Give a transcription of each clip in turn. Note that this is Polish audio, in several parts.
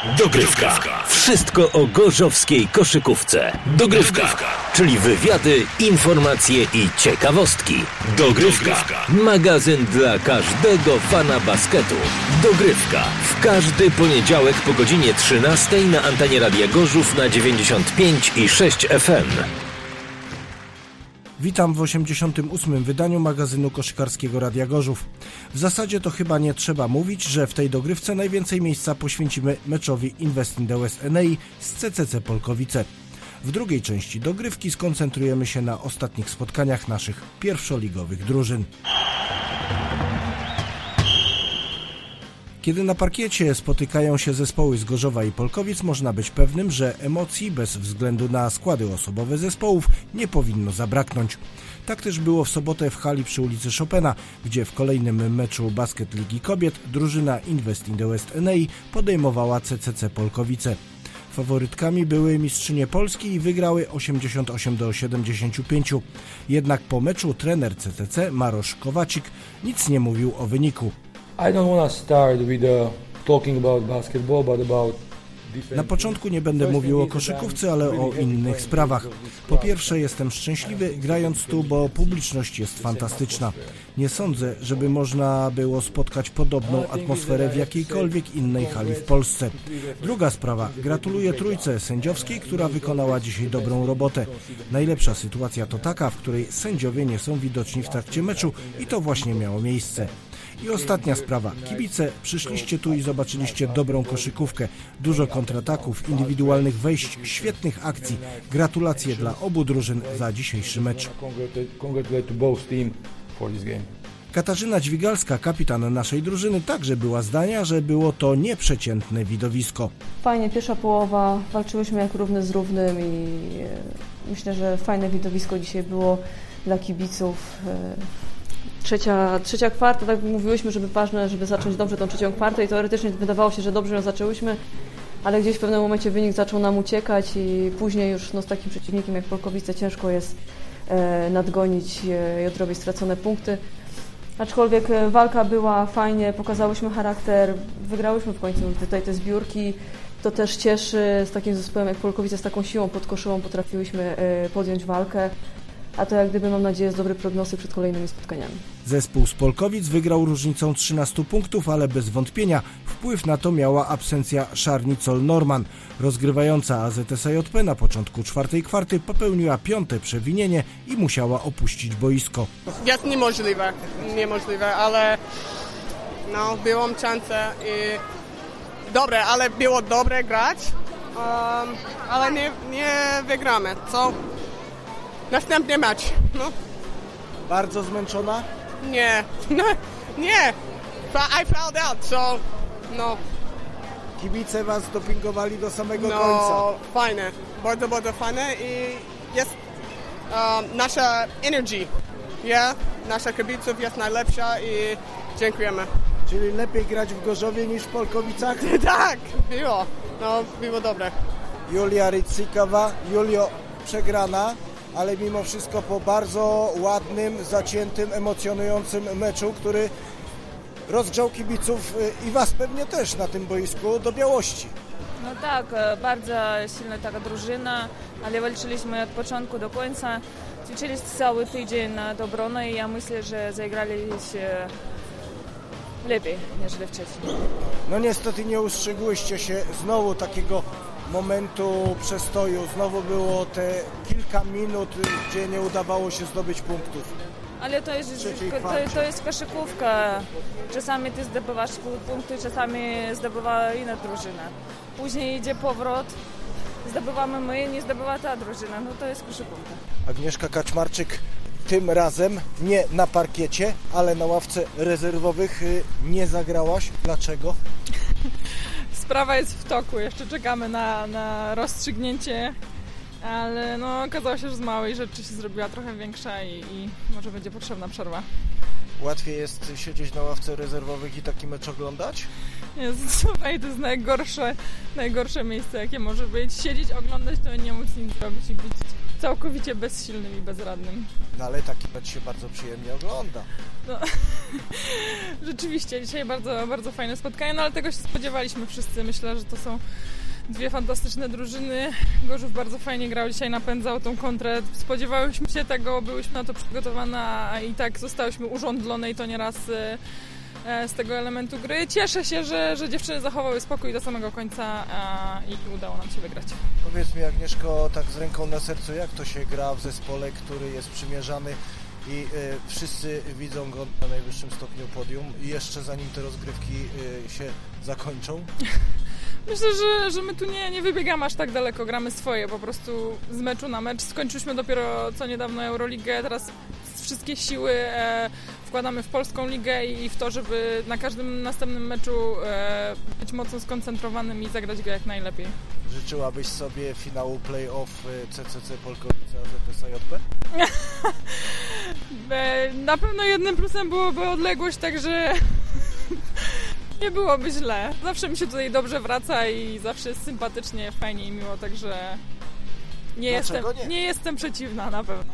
Dogrywka. Wszystko o gorzowskiej koszykówce. Dogrywka. Czyli wywiady, informacje i ciekawostki. Dogrywka. Magazyn dla każdego fana basketu. Dogrywka. W każdy poniedziałek po godzinie 13 na antenie Radia Gorzów na 95,6 FM. Witam w 88. wydaniu magazynu koszykarskiego Radia Gorzów. W zasadzie to chyba nie trzeba mówić, że w tej dogrywce najwięcej miejsca poświęcimy meczowi Invest in the West Enei z CCC Polkowice. W drugiej części dogrywki skoncentrujemy się na ostatnich spotkaniach naszych pierwszoligowych drużyn. Kiedy na parkiecie spotykają się zespoły z Gorzowa i Polkowic, można być pewnym, że emocji bez względu na składy osobowe zespołów nie powinno zabraknąć. Tak też było w sobotę w hali przy ulicy Chopina, gdzie w kolejnym meczu Basket Ligi Kobiet drużyna Invest in the West Enei podejmowała CCC Polkowice. Faworytkami były mistrzynie Polski i wygrały 88-75. Jednak po meczu trener CCC Marosz Kowacik nic nie mówił o wyniku. Na początku nie będę mówił o koszykówce, ale o innych sprawach. Po pierwsze, jestem szczęśliwy grając tu, bo publiczność jest fantastyczna. Nie sądzę, żeby można było spotkać podobną atmosferę w jakiejkolwiek innej hali w Polsce. Druga sprawa. Gratuluję trójce sędziowskiej, która wykonała dzisiaj dobrą robotę. Najlepsza sytuacja to taka, w której sędziowie nie są widoczni w trakcie meczu i to właśnie miało miejsce. I ostatnia sprawa. Kibice, przyszliście tu i zobaczyliście dobrą koszykówkę. Dużo kontrataków, indywidualnych wejść, świetnych akcji. Gratulacje dla obu drużyn za dzisiejszy mecz. Katarzyna Dźwigalska, kapitan naszej drużyny, także była zdania, że było to nieprzeciętne widowisko. Fajnie, pierwsza połowa, walczyłyśmy jak równy z równym i myślę, że fajne widowisko dzisiaj było dla kibiców. Trzecia kwarta, tak mówiłyśmy, żeby ważne, żeby zacząć dobrze tą trzecią kwartę i teoretycznie wydawało się, że dobrze ją zaczęłyśmy, ale gdzieś w pewnym momencie wynik zaczął nam uciekać i później już z takim przeciwnikiem jak Polkowice ciężko jest nadgonić i odrobić stracone punkty. Aczkolwiek walka była fajnie, pokazałyśmy charakter, wygrałyśmy w końcu tutaj te zbiórki. To też cieszy, z takim zespołem jak Polkowice, z taką siłą podkoszową potrafiłyśmy podjąć walkę. A to jak gdyby, mam nadzieję, jest dobry prognostyk przed kolejnymi spotkaniami. Zespół z Polkowic wygrał różnicą 13 punktów, ale bez wątpienia wpływ na to miała absencja Szarni Col-Norman. Rozgrywająca AZS-JP na początku czwartej kwarty popełniła 5. przewinienie i musiała opuścić boisko. Jest niemożliwe, ale było szansę i dobre, ale było dobre grać, ale nie wygramy, co? Następny mecz. Bardzo zmęczona? Nie. I fouled out, so Kibice was dopingowali do samego końca. Fajne. Bardzo fajne i jest nasza energy. Nasza kibiców jest najlepsza i dziękujemy. Czyli lepiej grać w Gorzowie niż w Polkowicach? Tak, było dobre. Julia Rycykowa. Julio, przegrana, ale mimo wszystko po bardzo ładnym, zaciętym, emocjonującym meczu, który rozgrzał kibiców i was pewnie też na tym boisku do białości. No tak, bardzo silna taka drużyna, ale walczyliśmy od początku do końca. Ćwiczyliśmy cały tydzień nad obroną i ja myślę, że zagraliśmy lepiej niż wcześniej. No niestety nie ustrzegłyście się znowu takiego momentu przestoju. Znowu było te kilka minut, gdzie nie udawało się zdobyć punktów. Ale to jest koszykówka. Czasami ty zdobywasz punkty, czasami zdobywa inna drużyna. Później idzie powrót, zdobywamy my, nie zdobywa ta drużyna. No to jest koszykówka. Agnieszka Kaczmarczyk tym razem nie na parkiecie, ale na ławce rezerwowych nie zagrałaś. Dlaczego? Sprawa jest w toku, jeszcze czekamy na rozstrzygnięcie, ale okazało się, że z małej rzeczy się zrobiła trochę większa i może będzie potrzebna przerwa. Łatwiej jest siedzieć na ławce rezerwowych i taki mecz oglądać? Jezu, słuchaj, to jest najgorsze miejsce, jakie może być. Siedzieć, oglądać, to nie móc nic zrobić i bić. całkowicie bezsilnym i bezradnym. No ale taki mecz się bardzo przyjemnie ogląda. No, rzeczywiście, dzisiaj bardzo, bardzo fajne spotkanie, no ale tego się spodziewaliśmy wszyscy. Myślę, że to są dwie fantastyczne drużyny. Gorzów bardzo fajnie grał, dzisiaj napędzał tą kontrę. Spodziewałyśmy się tego, byłyśmy na to przygotowane, a i tak zostałyśmy urządlone i to nieraz z tego elementu gry. Cieszę się, że dziewczyny zachowały spokój do samego końca i udało nam się wygrać. Powiedz mi, Agnieszko, tak z ręką na sercu, jak to się gra w zespole, który jest przymierzany i wszyscy widzą go na najwyższym stopniu podium i jeszcze zanim te rozgrywki się zakończą? Myślę, że my tu nie wybiegamy aż tak daleko, gramy swoje, po prostu z meczu na mecz. Skończyliśmy dopiero co niedawno Euroligę, teraz wszystkie siły wkładamy w polską ligę i w to, żeby na każdym następnym meczu być mocno skoncentrowanym i zagrać go jak najlepiej. Życzyłabyś sobie finału play-off CCC Polkowice AZS AJP? Na pewno jednym plusem byłoby odległość, także nie byłoby źle. Zawsze mi się tutaj dobrze wraca i zawsze jest sympatycznie, fajnie i miło, także nie jestem przeciwna na pewno.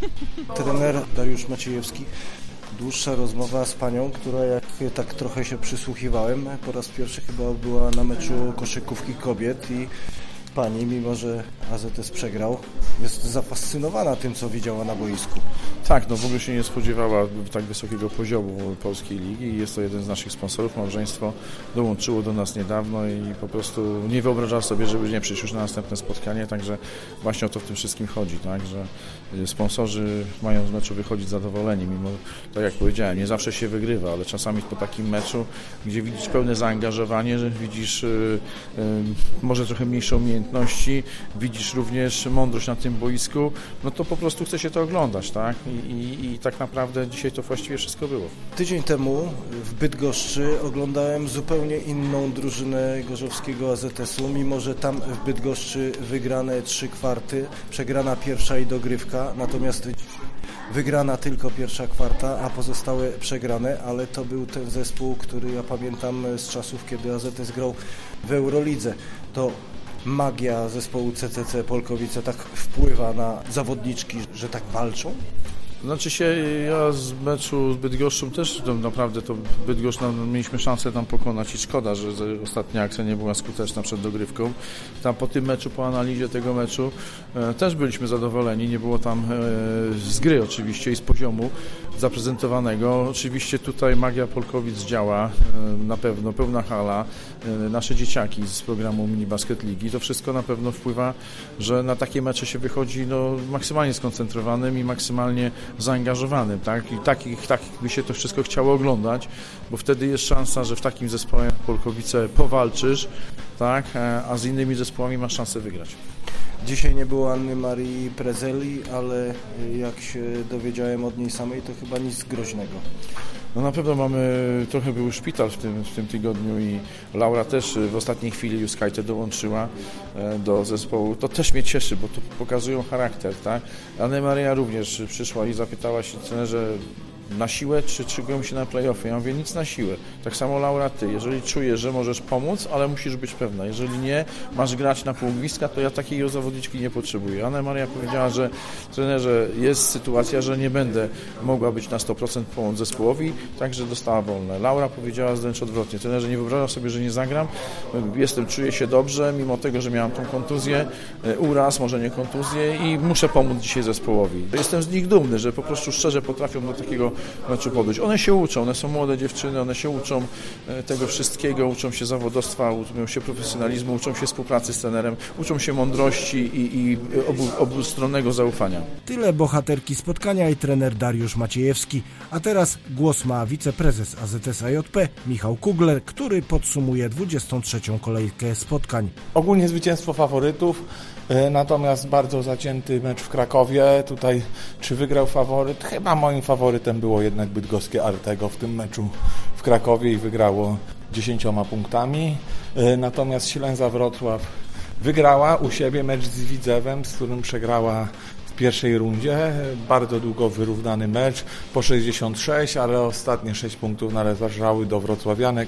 Trener Dariusz Maciejewski. Dłuższa rozmowa z panią, która jak tak trochę się przysłuchiwałem, po raz pierwszy chyba była na meczu koszykówki kobiet i pani, mimo że AZS przegrał, jest zafascynowana tym, co widziała na boisku. Tak, no w ogóle się nie spodziewała tak wysokiego poziomu polskiej ligi i jest to jeden z naszych sponsorów. Małżeństwo dołączyło do nas niedawno i po prostu nie wyobrażała sobie, żeby nie przyjść już na następne spotkanie, także właśnie o to w tym wszystkim chodzi, tak, że sponsorzy mają z meczu wychodzić zadowoleni, mimo, tak jak powiedziałem, nie zawsze się wygrywa, ale czasami po takim meczu, gdzie widzisz pełne zaangażowanie, że widzisz może trochę mniejsze umiejętności, widzisz również mądrość na tym boisku, no to po prostu chce się to oglądać, tak? I tak naprawdę dzisiaj to właściwie wszystko było. Tydzień temu w Bydgoszczy oglądałem zupełnie inną drużynę gorzowskiego AZS-u, mimo że tam w Bydgoszczy wygrane 3 kwarty, przegrana pierwsza i dogrywka, natomiast wygrana tylko pierwsza kwarta, a pozostałe przegrane, ale to był ten zespół, który ja pamiętam z czasów, kiedy AZS grał w Eurolidze. To magia zespołu CCC Polkowice tak wpływa na zawodniczki, że tak walczą? Znaczy się, ja z meczu z Bydgoszczą też naprawdę to Bydgoszcz mieliśmy szansę tam pokonać i szkoda, że ostatnia akcja nie była skuteczna przed dogrywką. Tam po tym meczu, po analizie tego meczu też byliśmy zadowoleni, nie było tam z gry oczywiście i z poziomu zaprezentowanego. Oczywiście tutaj magia Polkowic działa, na pewno pełna hala, nasze dzieciaki z programu Mini Basket Ligi, to wszystko na pewno wpływa, że na takie mecze się wychodzi maksymalnie skoncentrowanym i maksymalnie zaangażowanym, tak? I takich by się to wszystko chciało oglądać, bo wtedy jest szansa, że w takim zespole jak Polkowice powalczysz, tak? A z innymi zespołami masz szansę wygrać. Dzisiaj nie było Anny Marii Prezeli, ale jak się dowiedziałem od niej samej, to chyba nic groźnego. No na pewno trochę był szpital w tym tygodniu i Laura też w ostatniej chwili Juskajte dołączyła do zespołu. To też mnie cieszy, bo to pokazują charakter, tak? Anna Maria również przyszła i zapytała się trenerze, na siłę, czy szykują się na play-offy? Ja mówię, nic na siłę. Tak samo Laura, ty, jeżeli czujesz, że możesz pomóc, ale musisz być pewna. Jeżeli nie, masz grać na pół gwizdka, to ja takiej zawodniczki nie potrzebuję. Anna Maria powiedziała, że trenerze, jest sytuacja, że nie będę mogła być na 100% pomóc zespołowi, także dostała wolne. Laura powiedziała wręcz odwrotnie. Trenerze, nie wyobrażam sobie, że nie zagram. Czuję się dobrze, mimo tego, że miałam tą kontuzję, uraz, może nie kontuzję i muszę pomóc dzisiaj zespołowi. Jestem z nich dumny, że po prostu szczerze potrafią do takiego meczu podejść. One się uczą, one są młode dziewczyny, one się uczą tego wszystkiego, uczą się zawodowstwa, uczą się profesjonalizmu, uczą się współpracy z trenerem, uczą się mądrości i obustronnego zaufania. Tyle bohaterki spotkania i trener Dariusz Maciejewski. A teraz głos ma wiceprezes AZS AJP Michał Kugler, który podsumuje 23. kolejkę spotkań. Ogólnie zwycięstwo faworytów, natomiast bardzo zacięty mecz w Krakowie. Tutaj czy wygrał faworyt? Chyba moim faworytem było jednak bydgoskie Artego w tym meczu w Krakowie i wygrało 10 punktami. Natomiast Ślęza Wrocław wygrała u siebie mecz z Widzewem, z którym przegrała w pierwszej rundzie. Bardzo długo wyrównany mecz, po 66, ale ostatnie 6 punktów należały do wrocławianek,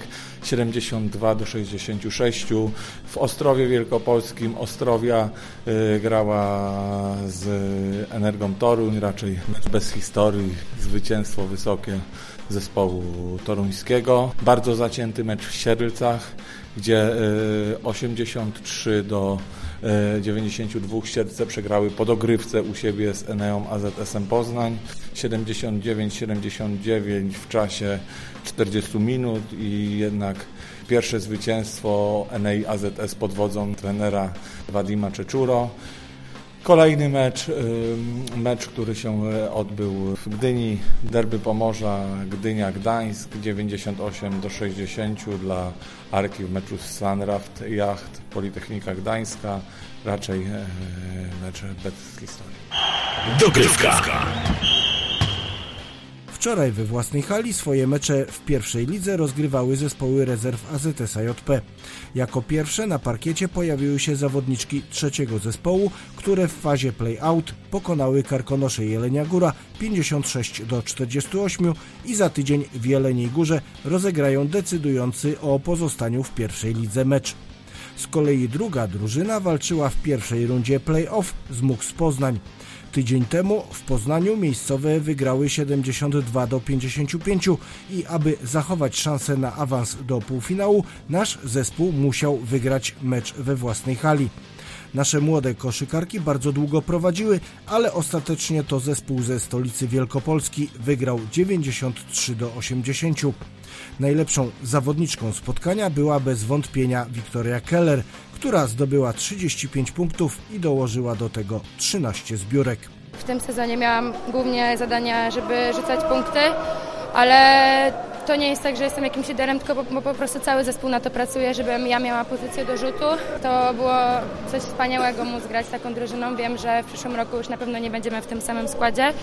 72-66. W Ostrowie Wielkopolskim Ostrowia grała z Energą Toruń, raczej mecz bez historii, zwycięstwo wysokie zespołu toruńskiego. Bardzo zacięty mecz w Sierylcach, gdzie 83-92 Sierce przegrały po dogrywce u siebie z Eneą AZS-em Poznań, 79-79 w czasie 40 minut i jednak pierwsze zwycięstwo Enei AZS pod wodzą trenera Wadima Czeczuro. Kolejny mecz, który się odbył w Gdyni, derby Pomorza, Gdynia-Gdańsk, 98-60 dla Arki w meczu z Sunraft Jacht Politechnika Gdańska, raczej mecz bez historii. Dogrywka. Wczoraj we własnej hali swoje mecze w pierwszej lidze rozgrywały zespoły rezerw AZS JP. Jako pierwsze na parkiecie pojawiły się zawodniczki trzeciego zespołu, które w fazie play-out pokonały Karkonosze Jelenia Góra 56-48 i za tydzień w Jeleniej Górze rozegrają decydujący o pozostaniu w pierwszej lidze mecz. Z kolei druga drużyna walczyła w pierwszej rundzie play-off z MUX Poznań. Tydzień temu w Poznaniu miejscowe wygrały 72-55 i aby zachować szansę na awans do półfinału, nasz zespół musiał wygrać mecz we własnej hali. Nasze młode koszykarki bardzo długo prowadziły, ale ostatecznie to zespół ze stolicy Wielkopolski wygrał 93-80. Najlepszą zawodniczką spotkania była bez wątpienia Wiktoria Keller, która zdobyła 35 punktów i dołożyła do tego 13 zbiórek. W tym sezonie miałam głównie zadania, żeby rzucać punkty, ale to nie jest tak, że jestem jakimś liderem, tylko bo po prostu cały zespół na to pracuje, żebym ja miała pozycję do rzutu. To było coś wspaniałego móc grać z taką drużyną. Wiem, że w przyszłym roku już na pewno nie będziemy w tym samym składzie.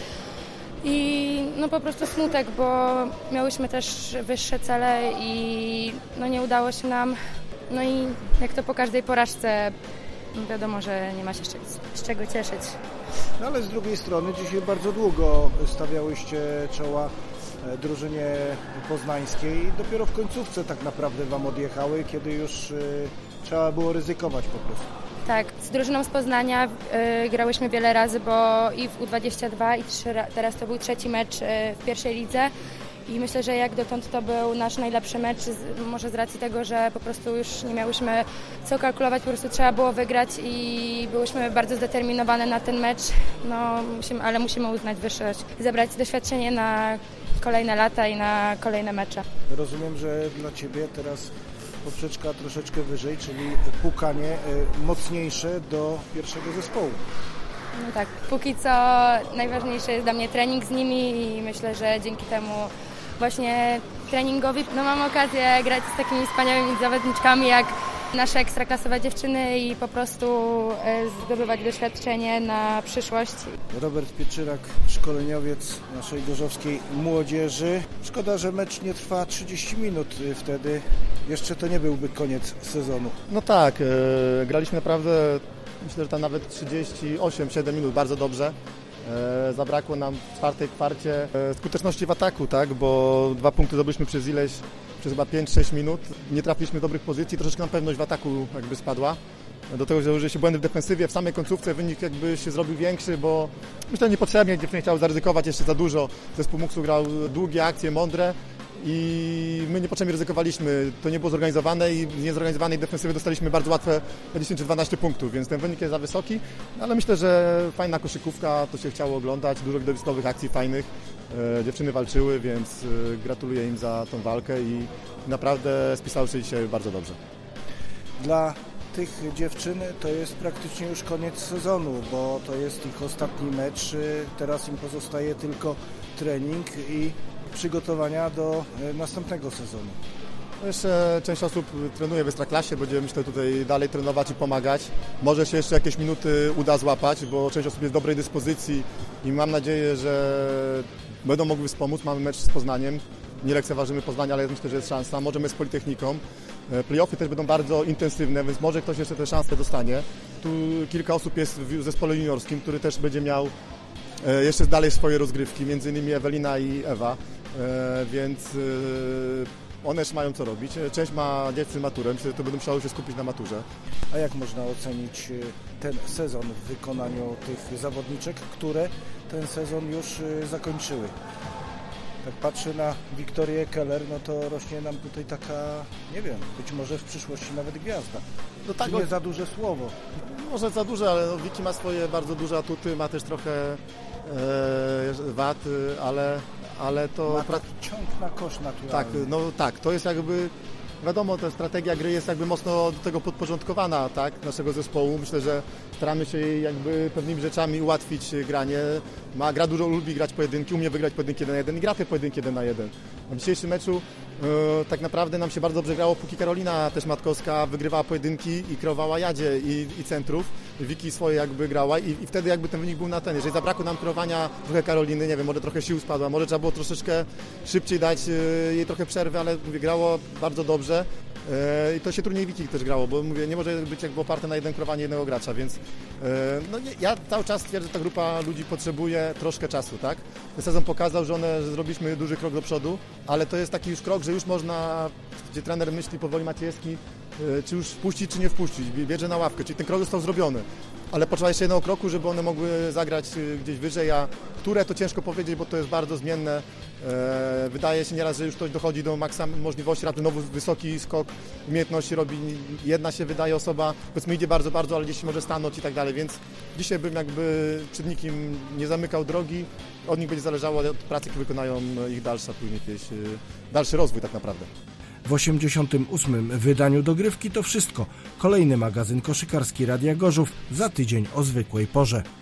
I no po prostu smutek, bo miałyśmy też wyższe cele i no nie udało się nam. No i jak to po każdej porażce, wiadomo, że nie ma się z czego cieszyć. No ale z drugiej strony dzisiaj bardzo długo stawiałyście czoła drużynie poznańskiej i dopiero w końcówce tak naprawdę wam odjechały, kiedy już trzeba było ryzykować po prostu. Tak, z drużyną z Poznania grałyśmy wiele razy, bo i w U22 i teraz to był trzeci mecz w pierwszej lidze. I myślę, że jak dotąd to był nasz najlepszy mecz, może z racji tego, że po prostu już nie miałyśmy co kalkulować, po prostu trzeba było wygrać i byłyśmy bardzo zdeterminowane na ten mecz, ale musimy uznać wyższość, zebrać doświadczenie na kolejne lata i na kolejne mecze. Rozumiem, że dla Ciebie teraz poprzeczka troszeczkę wyżej, czyli pukanie mocniejsze do pierwszego zespołu. No tak, póki co najważniejszy jest dla mnie trening z nimi i myślę, że dzięki temu właśnie treningowi mam okazję grać z takimi wspaniałymi zawodniczkami jak nasze ekstraklasowe dziewczyny i po prostu zdobywać doświadczenie na przyszłość. Robert Pieczyrak, szkoleniowiec naszej gorzowskiej młodzieży. Szkoda, że mecz nie trwa 30 minut wtedy. Jeszcze to nie byłby koniec sezonu. No tak, graliśmy naprawdę, myślę, że tam nawet 38-7 minut bardzo dobrze. Zabrakło nam w czwartej kwarcie skuteczności w ataku, tak? Bo 2 punkty zdobyliśmy przez chyba 5-6 minut. Nie trafiliśmy w dobrych pozycji, troszeczkę nam pewność w ataku jakby spadła. Do tego, że użyły się błędy w defensywie, w samej końcówce wynik jakby się zrobił większy, bo myślę, że niepotrzebnie dziewczyny chciały zaryzykować jeszcze za dużo. Zespół MUX-u grał długie akcje, mądre i my niepotrzebnie ryzykowaliśmy. To nie było zorganizowane i w niezorganizowanej defensywie dostaliśmy bardzo łatwe 10 czy 12 punktów, więc ten wynik jest za wysoki, ale myślę, że fajna koszykówka, to się chciało oglądać, dużo widowiskowych akcji fajnych. Dziewczyny walczyły, więc gratuluję im za tą walkę i naprawdę spisały się dzisiaj bardzo dobrze. Dla tych dziewczyn to jest praktycznie już koniec sezonu, bo to jest ich ostatni mecz. Teraz im pozostaje tylko trening i przygotowania do następnego sezonu. Jeszcze część osób trenuje w Ekstraklasie, będziemy myślę tutaj dalej trenować i pomagać. Może się jeszcze jakieś minuty uda złapać, bo część osób jest w dobrej dyspozycji i mam nadzieję, że będą mogły wspomóc. Mamy mecz z Poznaniem, nie lekceważymy Poznania, ale myślę, że jest szansa. Możemy z Politechniką. Play-offy też będą bardzo intensywne, więc może ktoś jeszcze tę szansę dostanie. Tu kilka osób jest w zespole juniorskim, który też będzie miał jeszcze dalej swoje rozgrywki, między innymi Ewelina i Ewa, więc one jeszcze mają co robić. Część ma dziewczyn maturę, myślę, że to będą musiały się skupić na maturze. A jak można ocenić ten sezon w wykonaniu tych zawodniczek, które ten sezon już zakończyły? Tak patrzę na Wiktorię Keller, no to rośnie nam tutaj taka, nie wiem, być może w przyszłości nawet gwiazda. No tak, nie za duże słowo. Może za duże, ale Wiki ma swoje bardzo duże atuty, ma też trochę wad, ale to... Ma taki ciąg na kosz naturalny. Tak, to jest jakby... Wiadomo, ta strategia gry jest jakby mocno do tego podporządkowana, tak, naszego zespołu. Myślę, że staramy się jej jakby pewnymi rzeczami ułatwić granie. Gra dużo lubi grać pojedynki, umie wygrać pojedynki 1-1 i gra te pojedynki 1-1. W dzisiejszym meczu tak naprawdę nam się bardzo dobrze grało, póki Karolina też Matkowska wygrywała pojedynki i kreowała Jadzie i centrów. Wiki swoje jakby grała i wtedy jakby ten wynik był na ten. Jeżeli zabrakło nam kreowania trochę Karoliny, nie wiem, może trochę sił spadła, może trzeba było troszeczkę szybciej dać jej trochę przerwy, ale mówię, grało bardzo dobrze. I to się trudniej Wiki też grało, bo mówię, nie może być jakby oparte na jednym kreowaniu jednego gracza, więc ja cały czas twierdzę, że ta grupa ludzi potrzebuje troszkę czasu, tak? Ten sezon pokazał, że zrobiliśmy duży krok do przodu, ale to jest taki już krok, że już można, gdzie trener myśli powoli Maciejewski, czy już wpuścić, czy nie wpuścić, bierze na ławkę, czyli ten krok został zrobiony. Ale potrzeba jeszcze jednego kroku, żeby one mogły zagrać gdzieś wyżej, a które to ciężko powiedzieć, bo to jest bardzo zmienne. Wydaje się nieraz, że już ktoś dochodzi do maksa możliwości, raptem nowy wysoki skok umiejętności robi, jedna się wydaje osoba, powiedzmy idzie bardzo, bardzo, ale gdzieś może stanąć i tak dalej, więc dzisiaj bym jakby przed nikim nie zamykał drogi, od nich będzie zależało od pracy, jakie wykonają ich dalszy rozwój tak naprawdę. W 88. wydaniu Dogrywki to wszystko. Kolejny magazyn koszykarski Radia Gorzów za tydzień o zwykłej porze.